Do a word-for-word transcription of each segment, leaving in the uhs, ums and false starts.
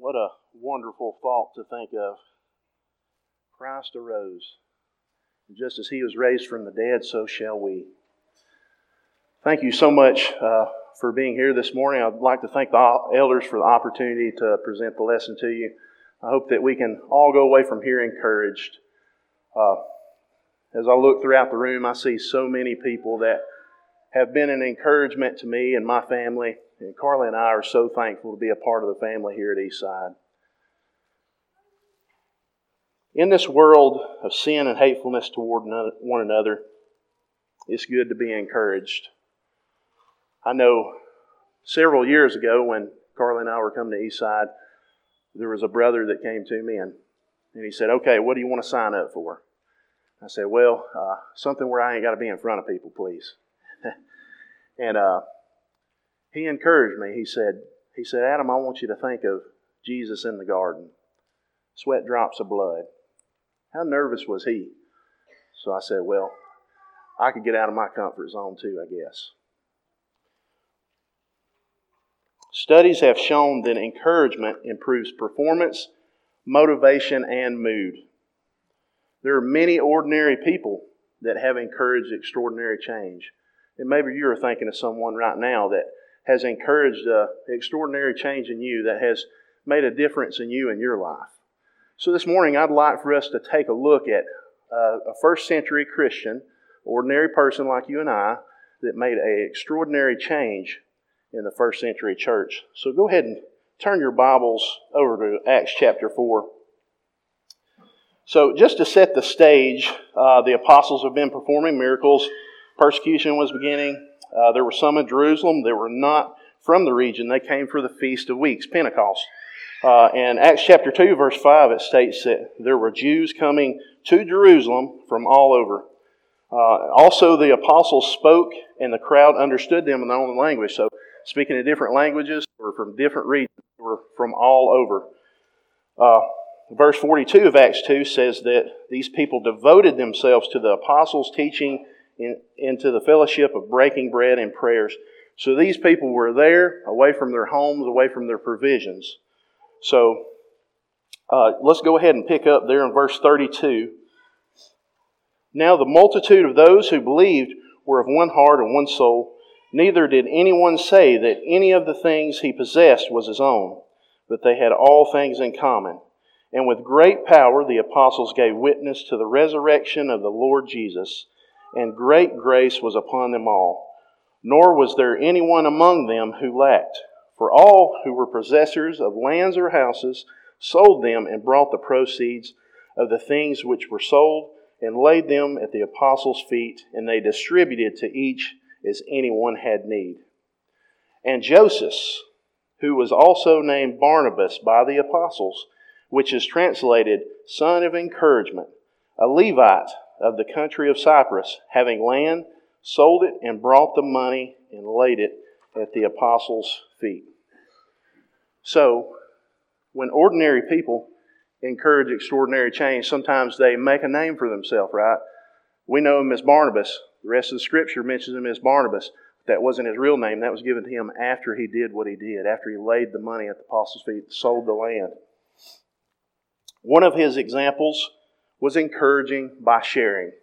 What a wonderful thought to think of. Christ arose. And just as He was raised from the dead, so shall we. Thank you so much uh, for being here this morning. I'd like to thank the elders for the opportunity to present the lesson to you. I hope that we can all go away from here encouraged. Uh, as I look throughout the room, I see so many people that have been an encouragement to me and my family. And Carly and I are so thankful to be a part of the family here at Eastside. In this world of sin and hatefulness toward one another, it's good to be encouraged. I know several years ago when Carly and I were coming to Eastside, there was a brother that came to me and, and he said, "Okay, what do you want to sign up for?" I said, "Well, uh, something where I ain't got to be in front of people, please." and uh, he encouraged me. He said, he said, "Adam, I want you to think of Jesus in the garden. Sweat drops of blood." How nervous was he? So I said, well, I could get out of my comfort zone too, I guess. Studies have shown that encouragement improves performance, motivation, and mood. There are many ordinary people that have encouraged extraordinary change. And maybe you're thinking of someone right now that has encouraged uh, extraordinary change in you, that has made a difference in you and your life. So this morning I'd like for us to take a look at uh, a first century Christian, ordinary person like you and I, that made an extraordinary change in the first century church. So go ahead and turn your Bibles over to Acts chapter four. So just to set the stage, uh, the apostles have been performing miracles. Persecution was beginning. Uh, there were some in Jerusalem that were not from the region. They came for the Feast of Weeks, Pentecost. Uh, in Acts chapter two, verse five, it states that there were Jews coming to Jerusalem from all over. Uh, also, the apostles spoke, and the crowd understood them in their own language. So, speaking in different languages, or from different regions, or from all over. Uh, verse forty-two of Acts two says that these people devoted themselves to the apostles' teaching and into the fellowship of breaking bread and prayers. So these people were there, away from their homes, away from their provisions. So, uh, let's go ahead and pick up there in verse thirty-two. Now the multitude of those who believed were of one heart and one soul. Neither did anyone say that any of the things he possessed was his own, but they had all things in common. And with great power the apostles gave witness to the resurrection of the Lord Jesus, and great grace was upon them all. Nor was there anyone among them who lacked. For all who were possessors of lands or houses sold them and brought the proceeds of the things which were sold and laid them at the apostles' feet, and they distributed to each as anyone had need. And Joseph, who was also named Barnabas by the apostles, which is translated son of encouragement, a Levite of the country of Cyprus, having land, sold it and brought the money and laid it at the apostles' feet. So, when ordinary people encourage extraordinary change, sometimes they make a name for themselves, right? We know him as Barnabas. The rest of the Scripture mentions him as Barnabas. That wasn't his real name. That was given to him after he did what he did, after he laid the money at the apostles' feet, sold the land. One of his examples was encouraging by sharing.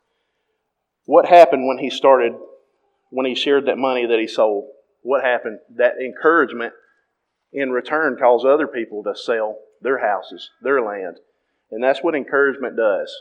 What happened when he started, when he shared that money that he sold? What happened? That encouragement in return caused other people to sell their houses, their land. And that's what encouragement does.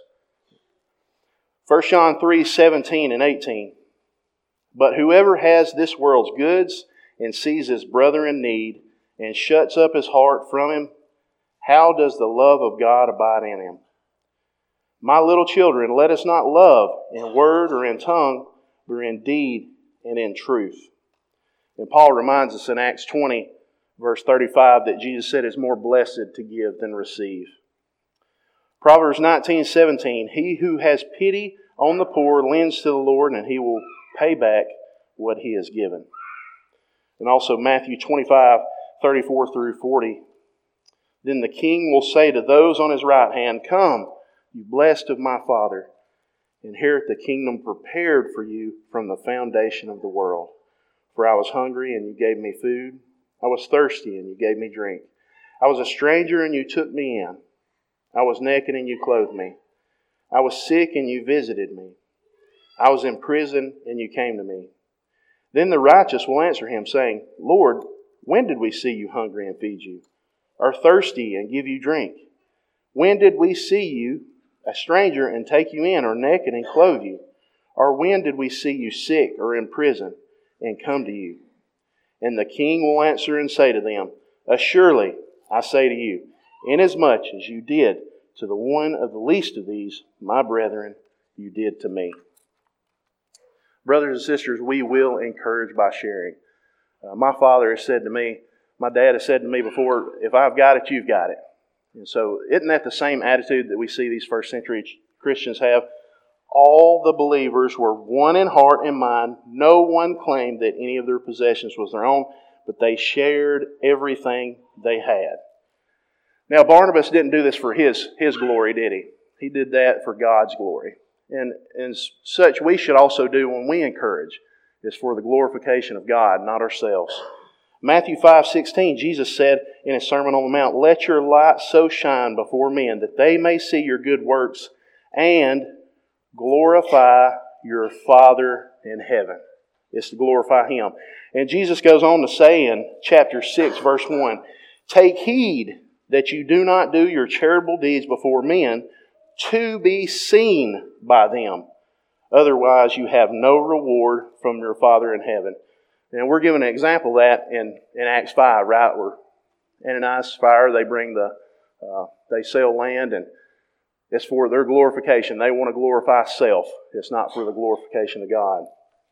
First John three, seventeen and eighteen. But whoever has this world's goods and sees his brother in need and shuts up his heart from him, how does the love of God abide in him? My little children, let us not love in word or in tongue, but in deed and in truth. And Paul reminds us in Acts twenty, verse thirty-five, that Jesus said it's more blessed to give than receive. Proverbs nineteen, seventeen, he who has pity on the poor lends to the Lord, and he will pay back what he has given. And also Matthew twenty-five, thirty-four through forty. Then the king will say to those on his right hand, Come, you blessed of my Father, inherit the kingdom prepared for you from the foundation of the world. For I was hungry, and you gave me food. I was thirsty, and you gave me drink. I was a stranger and you took me in. I was naked and you clothed me. I was sick and you visited me. I was in prison and you came to me. Then the righteous will answer him, saying, Lord, when did we see you hungry and feed you, or thirsty and give you drink? When did we see you a stranger and take you in, or naked and clothe you? Or when did we see you sick or in prison and come to you? And the king will answer and say to them, Assuredly, I say to you, inasmuch as you did to the one of the least of these, my brethren, you did to me. Brothers and sisters, we will encourage by sharing. Uh, my father has said to me, my dad has said to me before, if I've got it, you've got it. And so isn't that the same attitude that we see these first century Christians have? All the believers were one in heart and mind. No one claimed that any of their possessions was their own, but they shared everything they had. Now, Barnabas didn't do this for his, his glory, did he? He did that for God's glory. And, and such we should also do when we encourage, is for the glorification of God, not ourselves. Matthew five sixteen, Jesus said in His Sermon on the Mount, Let your light so shine before men that they may see your good works and glorify your Father in heaven. It's to glorify Him. And Jesus goes on to say in chapter six, verse one, Take heed that you do not do your charitable deeds before men to be seen by them. Otherwise you have no reward from your Father in heaven. And we're given an example of that in, in Acts five, right? Where Ananias, Sapphira, they bring the, uh, they sell land, and it's for their glorification. They want to glorify self. It's not for the glorification of God.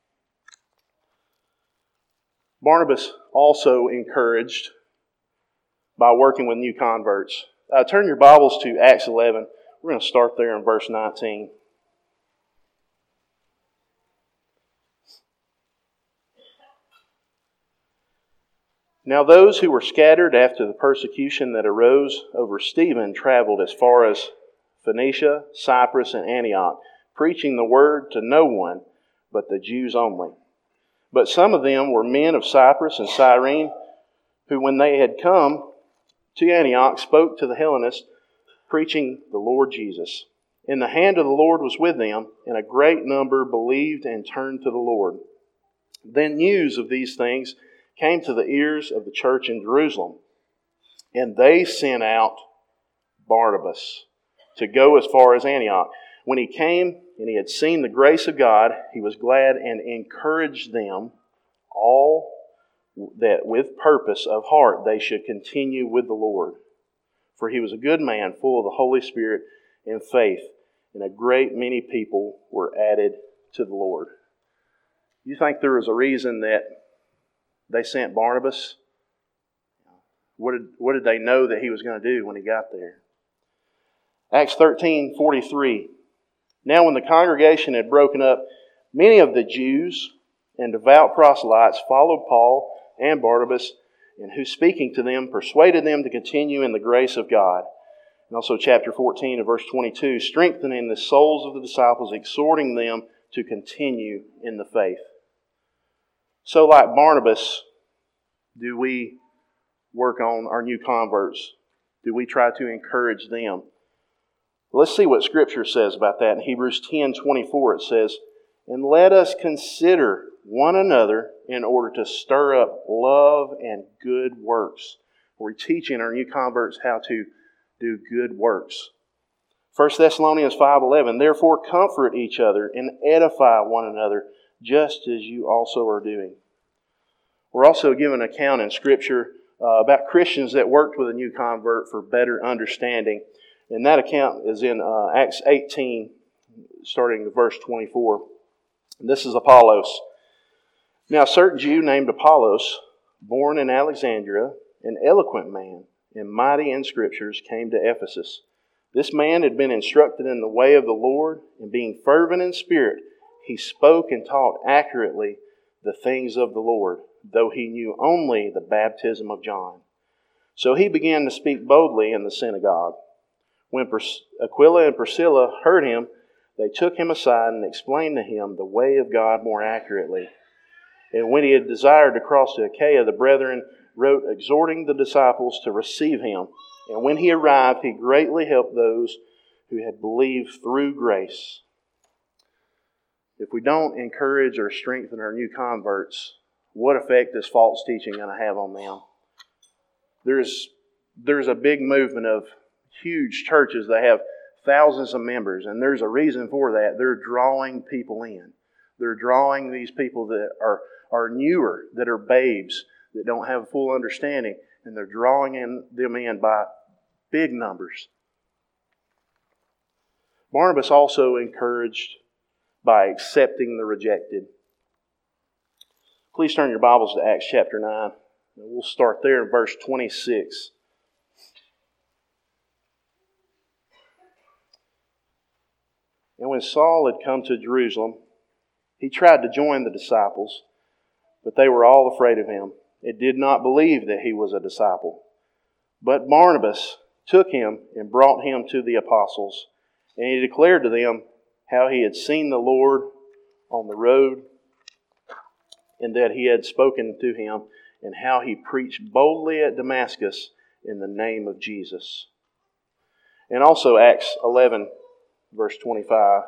Barnabas also encouraged by working with new converts. Uh, turn your Bibles to Acts eleven. We're going to start there in verse nineteen. Now those who were scattered after the persecution that arose over Stephen traveled as far as Phoenicia, Cyprus, and Antioch, preaching the word to no one but the Jews only. But some of them were men of Cyprus and Cyrene, who when they had come to Antioch spoke to the Hellenists, preaching the Lord Jesus. And the hand of the Lord was with them, and a great number believed and turned to the Lord. Then news of these things came to the ears of the church in Jerusalem, and they sent out Barnabas to go as far as Antioch. When he came and he had seen the grace of God, he was glad and encouraged them all that with purpose of heart they should continue with the Lord. For he was a good man, full of the Holy Spirit and faith, and a great many people were added to the Lord. You think there was a reason that they sent Barnabas? What did, what did they know that he was going to do when he got there? Acts thirteen forty-three. Now when the congregation had broken up, many of the Jews and devout proselytes followed Paul and Barnabas, and who speaking to them persuaded them to continue in the grace of God. And also chapter fourteen and verse twenty-two, strengthening the souls of the disciples, exhorting them to continue in the faith. So like Barnabas, do we work on our new converts? Do we try to encourage them? Let's see what Scripture says about that. In Hebrews ten twenty-four it says, And let us consider one another in order to stir up love and good works. We're teaching our new converts how to do good works. First Thessalonians five eleven, Therefore comfort each other and edify one another, just as you also are doing. We're also given an account in Scripture uh, about Christians that worked with a new convert for better understanding. And that account is in uh, Acts eighteen, starting with verse twenty-four. And this is Apollos. Now a certain Jew named Apollos, born in Alexandria, an eloquent man and mighty in Scriptures, came to Ephesus. This man had been instructed in the way of the Lord, and being fervent in spirit, he spoke and taught accurately the things of the Lord, though he knew only the baptism of John. So he began to speak boldly in the synagogue. When Aquila and Priscilla heard him, they took him aside and explained to him the way of God more accurately. And when he had desired to cross to Achaia, the brethren wrote exhorting the disciples to receive him. And when he arrived, he greatly helped those who had believed through grace. If we don't encourage or strengthen our new converts, what effect is false teaching going to have on them? There's, there's a big movement of huge churches that have thousands of members, and there's a reason for that. They're drawing people in. They're drawing these people that are, are newer, that are babes, that don't have full understanding, and they're drawing in them in by big numbers. Barnabas also encouraged by accepting the rejected. Please turn your Bibles to Acts chapter nine. We'll start there in verse twenty-six. And when Saul had come to Jerusalem, he tried to join the disciples, but they were all afraid of him and did not believe that he was a disciple. But Barnabas took him and brought him to the apostles, and he declared to them how he had seen the Lord on the road, and that he had spoken to him, and how he preached boldly at Damascus in the name of Jesus. And also Acts eleven, verse twenty-five.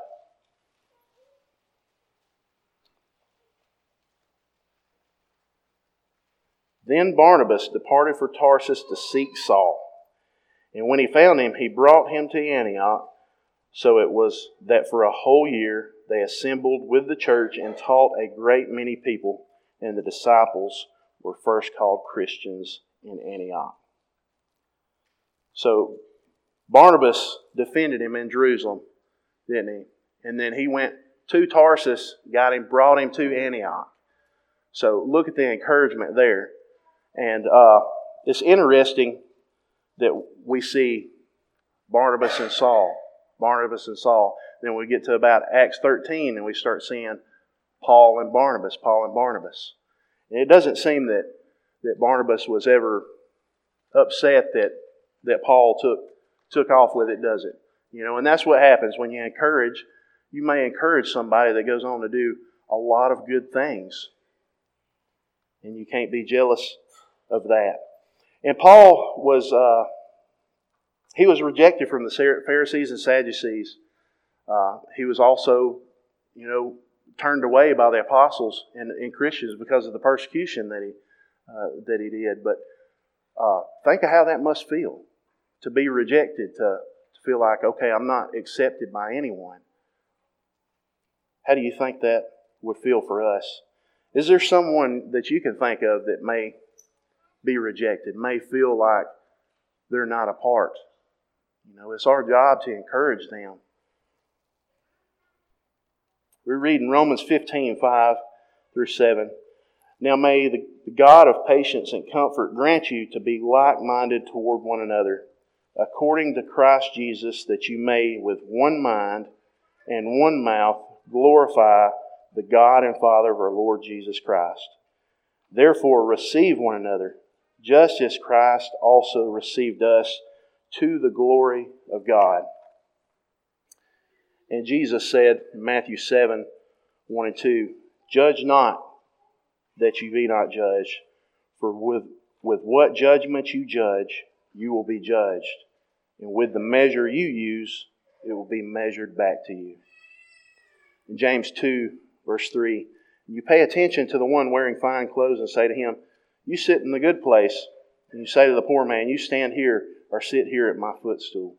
Then Barnabas departed for Tarsus to seek Saul. And when he found him, he brought him to Antioch. So it was that for a whole year they assembled with the church and taught a great many people, and the disciples were first called Christians in Antioch. So Barnabas defended him in Jerusalem, didn't he? And then he went to Tarsus, got him, brought him to Antioch. So look at the encouragement there. And uh, it's interesting that we see Barnabas and Saul. Barnabas and Saul. Then we get to about Acts thirteen and we start seeing Paul and Barnabas, Paul and Barnabas. And it doesn't seem that, that Barnabas was ever upset that, that Paul took, took off with it, does it? You know, and that's what happens when you encourage. You may encourage somebody that goes on to do a lot of good things. And you can't be jealous of that. And Paul was, uh, he was rejected from the Pharisees and Sadducees. Uh, he was also, you know, turned away by the apostles and, and Christians because of the persecution that he uh, that he did. But uh, think of how that must feel, to be rejected, to, to feel like, okay, I'm not accepted by anyone. How do you think that would feel for us? Is there someone that you can think of that may be rejected, may feel like they're not a part? You know, it's our job to encourage them. We read in Romans fifteen, five through seven. Now may the, the God of patience and comfort grant you to be like-minded toward one another, according to Christ Jesus, that you may with one mind and one mouth glorify the God and Father of our Lord Jesus Christ. Therefore receive one another, just as Christ also received us, to the glory of God. And Jesus said in Matthew seven, one and two, Judge not, that you be not judged, for with, with what judgment you judge, you will be judged. And with the measure you use, it will be measured back to you. In James two, verse three, you pay attention to the one wearing fine clothes and say to him, you sit in the good place. And you say to the poor man, you stand here or sit here at my footstool.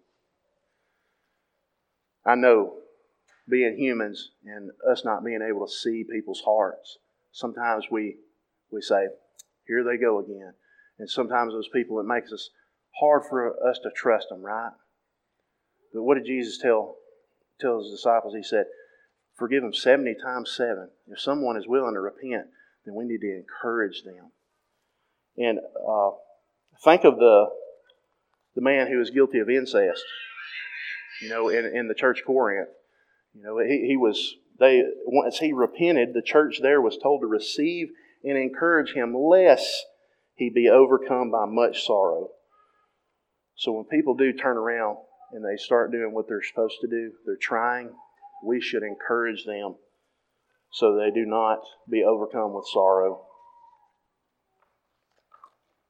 I know, being humans and us not being able to see people's hearts, sometimes we we say, here they go again. And sometimes those people, it makes us hard for us to trust them, right? But what did Jesus tell, tell his disciples? He said, forgive them seventy times seven. If someone is willing to repent, then we need to encourage them. And uh, think of the the man who was guilty of incest, you know, in, in the church of Corinth. You know, he, he was, they once he repented, the church there was told to receive and encourage him, lest he be overcome by much sorrow. So when people do turn around and they start doing what they're supposed to do, they're trying, we should encourage them so they do not be overcome with sorrow.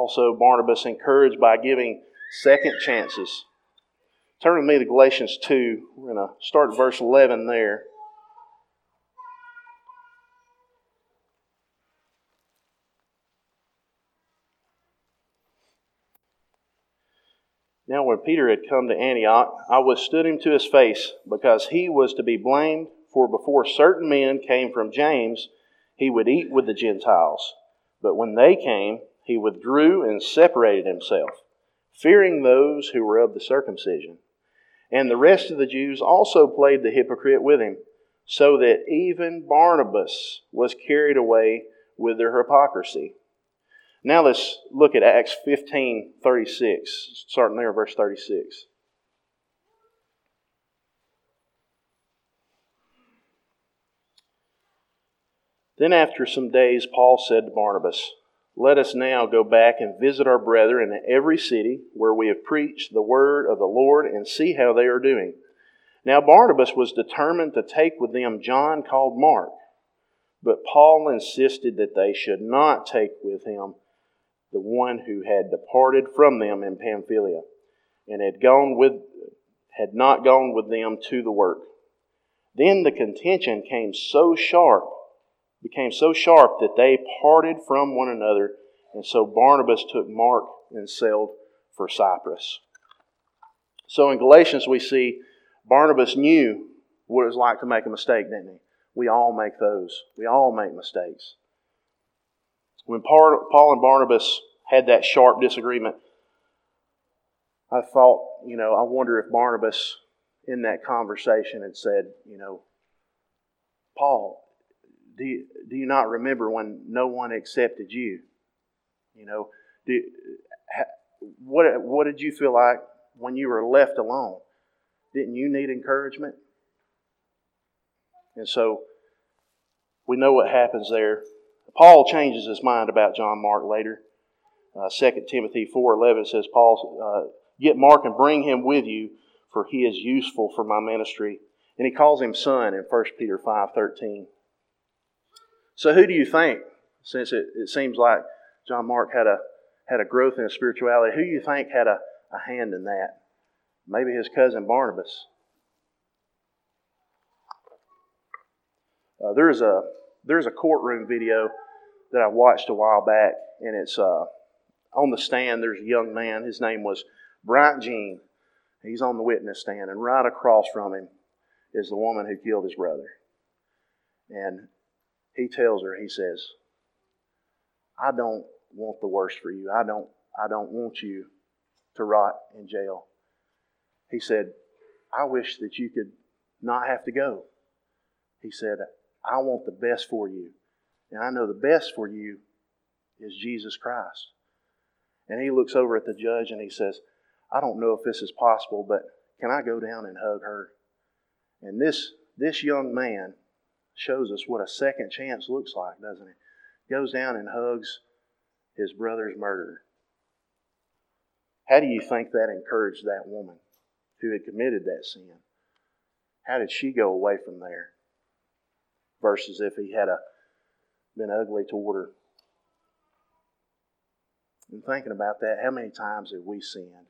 also Barnabas encouraged by giving second chances. Turn with me to Galatians two. We're going to start at verse eleven there. Now when Peter had come to Antioch, I withstood him to his face, because he was to be blamed, for before certain men came from James, he would eat with the Gentiles. But when they came, he withdrew and separated himself, fearing those who were of the circumcision. And the rest of the Jews also played the hypocrite with him, so that even Barnabas was carried away with their hypocrisy. Now let's look at Acts fifteen thirty-six, starting there, verse thirty-six. Then after some days, Paul said to Barnabas, "Let us now go back and visit our brethren in every city where we have preached the word of the Lord, and see how they are doing." Now Barnabas was determined to take with them John called Mark, but Paul insisted that they should not take with him the one who had departed from them in Pamphylia, and had gone with had not gone with them to the work. Then the contention came so sharp, became so sharp that they parted from one another, and so Barnabas took Mark and sailed for Cyprus. So in Galatians we see Barnabas knew what it was like to make a mistake, didn't he? We all make those. We all make mistakes. When Paul and Barnabas had that sharp disagreement, I thought, you know, I wonder if Barnabas in that conversation had said, you know, "Paul, do you, do you not remember when no one accepted you? You know, do, what, what did you feel like when you were left alone? Didn't you need encouragement?" And so we know what happens there. Paul changes his mind about John Mark later. Uh, Second Timothy four eleven says, Paul, uh, "Get Mark and bring him with you, for he is useful for my ministry." And he calls him son in First Peter five thirteen. So who do you think, since it, it seems like John Mark had a had a growth in his spirituality, who do you think had a, a hand in that? Maybe his cousin Barnabas. Uh, there's a there's a courtroom video that I watched a while back, and it's uh, on the stand. There's a young man. His name was Bryant Jean. He's on the witness stand, and right across from him is the woman who killed his brother. And he tells her, he says, "I don't want the worst for you. I don't I don't want you to rot in jail." He said, "I wish that you could not have to go." He said, "I want the best for you. And I know the best for you is Jesus Christ." And he looks over at the judge and he says, "I don't know if this is possible, but can I go down and hug her?" And this this young man shows us what a second chance looks like, doesn't it? Goes down and hugs his brother's murderer. How do you think that encouraged that woman who had committed that sin? How did she go away from there? Versus if he had a, been ugly toward her. And thinking about that, how many times have we sinned?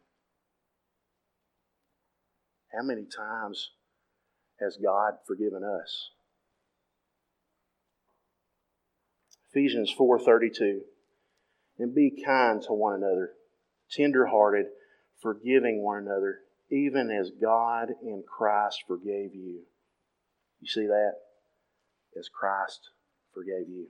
How many times has God forgiven us? Ephesians four thirty-two. "And be kind to one another, tender-hearted, forgiving one another, even as God in Christ forgave you." You see that? As Christ forgave you.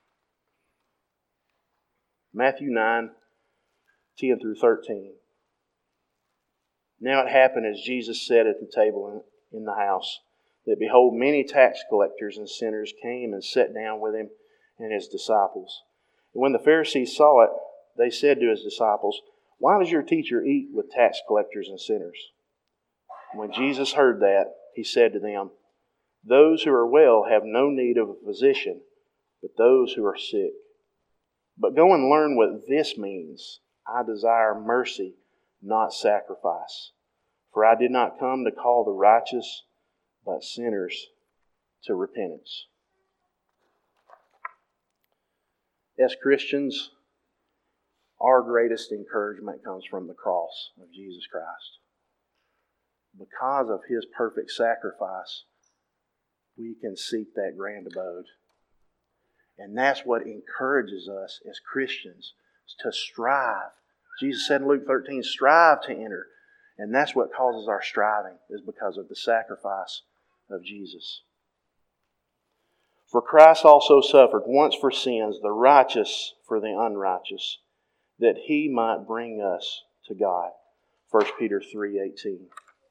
Matthew nine, ten through thirteen. "Now it happened as Jesus sat at the table in the house, that behold, many tax collectors and sinners came and sat down with him and his disciples. And when the Pharisees saw it, they said to his disciples, 'Why does your teacher eat with tax collectors and sinners?' And when Jesus heard that, he said to them, 'Those who are well have no need of a physician, but those who are sick. But go and learn what this means. I desire mercy, not sacrifice. For I did not come to call the righteous, but sinners to repentance.'" As Christians, Our greatest encouragement comes from the cross of Jesus Christ. Because of His perfect sacrifice, we can seek that grand abode. And that's what encourages us as Christians to strive. Jesus said in Luke thirteen, strive to enter. And that's what causes our striving, is because of the sacrifice of Jesus. For Christ also suffered once for sins, the righteous for the unrighteous, that He might bring us to God. First Peter three eighteen.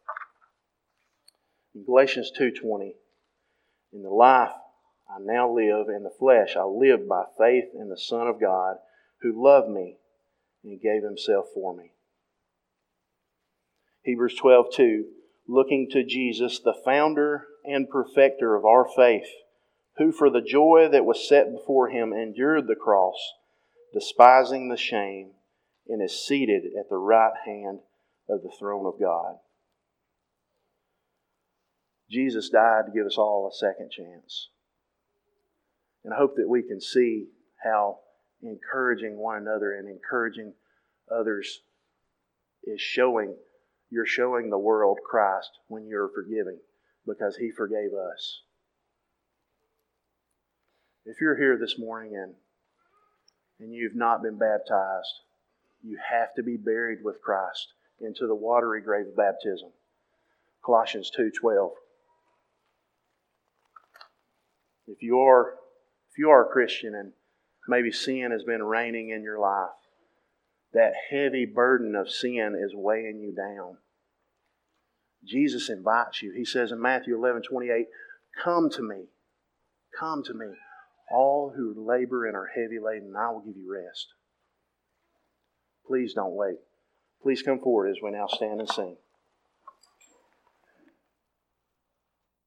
In Galatians two twenty, in the life I now live in the flesh, I live by faith in the Son of God, who loved me and gave Himself for me. Hebrews twelve two, looking to Jesus, the founder and perfecter of our faith, who for the joy that was set before Him endured the cross, despising the shame, and is seated at the right hand of the throne of God. Jesus died to give us all a second chance. And I hope that we can see how encouraging one another and encouraging others is showing, you're showing the world Christ when you're forgiving, because He forgave us. If you're here this morning and, and you've not been baptized, you have to be buried with Christ into the watery grave of baptism. Colossians two twelve. If you are if you are a Christian and maybe sin has been reigning in your life, that heavy burden of sin is weighing you down, Jesus invites you. He says in Matthew eleven twenty-eight, come to me, come to me, all who labor and are heavy laden, and I will give you rest. Please don't wait. Please come forward as we now stand and sing.